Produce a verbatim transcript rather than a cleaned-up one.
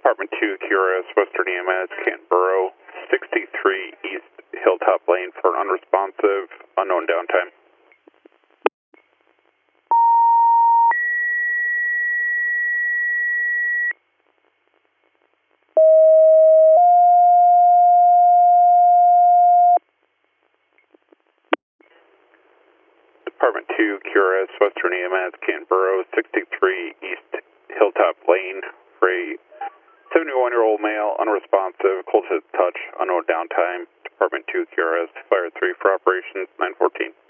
Department two, Q R S, Western E M S, Canton Borough, sixty-three East Hilltop Lane for an unresponsive, unknown downtime. Department two, Q R S, Western E M S, Canton Borough, sixty-three East Hilltop Lane for a seventy-one-year-old male, unresponsive, cold to the touch, unknown downtime. Department two, Q R S, Fire three for operations, nine fourteen.